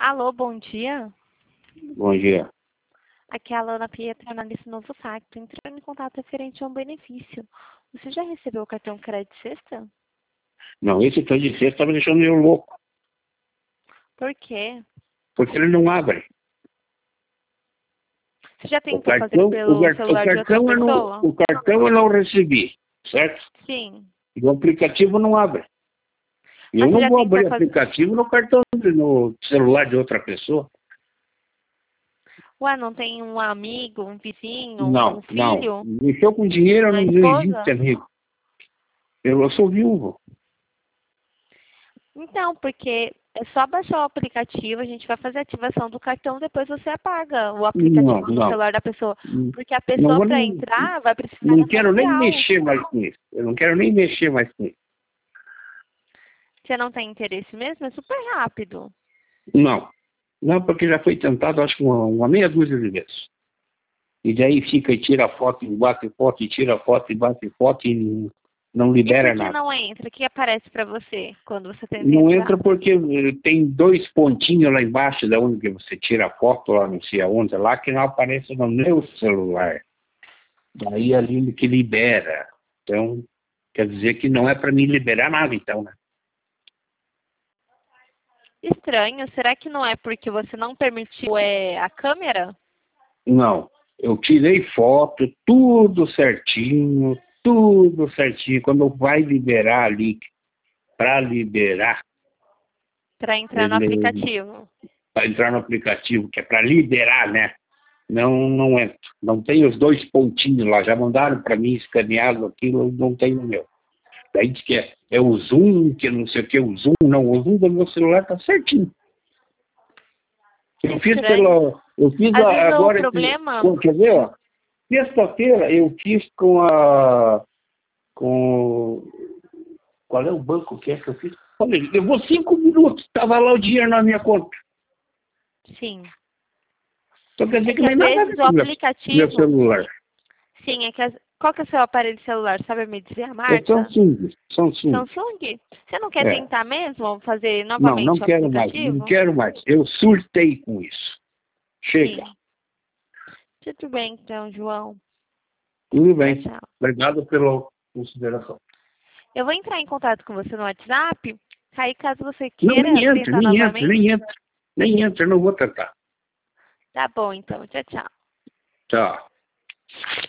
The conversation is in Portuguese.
Alô, bom dia. Bom dia. Aqui é a Lana Pietra, analista Novo Sac. Estou entrando em contato referente a um benefício. Você já recebeu o cartão crédito sexta? Não, esse tanto de sexta tá me deixando meio louco, Por quê? porque ele não abre. Você já O tentou fazer cartão, pelo celular de outra pessoa? o cartão eu não recebi, certo? Sim. E o aplicativo não abre. E eu Mas você não já vou tentou abrir fazer... aplicativo no celular de outra pessoa. Ué, não tem um amigo, um vizinho, um Não, não. filho, Mexeu com dinheiro uma não existe esposa? amigo. Eu sou viúvo. Então, porque é só baixar o aplicativo, a gente vai fazer a ativação do cartão, depois você apaga o Não, aplicativo no não. celular da pessoa. Porque a Não pessoa, vou para nem, entrar, vai precisar não da quero nem facial. mexer mais com isso. Eu não quero nem mexer mais com isso. Você não tem interesse mesmo? É super rápido. Não. Não, porque já foi tentado, acho que uma meia dúzia de vezes. E daí fica e tira foto, e bate foto, e tira foto, e bate foto, e não E por libera que nada. não entra? O que aparece para você quando você tenta Não entrar? entra porque tem dois pontinhos lá embaixo, da onde que você tira a foto, lá não sei aonde, lá que não aparece no meu celular. Daí ali que libera. Então, quer dizer que não é para mim liberar nada, então, né? Estranho. Será que não é porque você não permitiu a câmera? Não. Eu tirei foto, tudo certinho, tudo certinho. Quando vai liberar ali, para liberar, Para entrar no ele aplicativo? para entrar no aplicativo, que é para liberar, né? Não entro. Não tem os dois pontinhos lá. Já mandaram para mim escaneado aquilo, não tem no meu. Daí diz que é o zoom, que não sei o que, o zoom. Não, o zoom do meu celular tá certinho. Que Eu fiz estranho. Às vezes o agora, problema... quer ver, ó? Sexta-feira eu fiz com, qual é o banco que é que eu fiz? Olha, levou 5 minutos, estava lá o dinheiro na minha conta. Sim. Então quer dizer É que que nem às nada a vezes ver o com o meu aplicativo... celular. Sim, é que... Qual que é o seu aparelho celular? Sabe me dizer a É marca? Samsung, Samsung. Samsung? Você não quer É. tentar mesmo fazer Não novamente o quero mais, não aplicativo? quero mais. Eu surtei com isso. Chega. Sim. Tudo bem, então, João. Tudo Tchau, bem. tchau. Obrigado pela consideração. Eu vou entrar em contato com você no WhatsApp. Aí, caso você Não, queira tentar novamente, nem entra, não vou tentar. tá bom, então. Tchau, tchau. Tchau.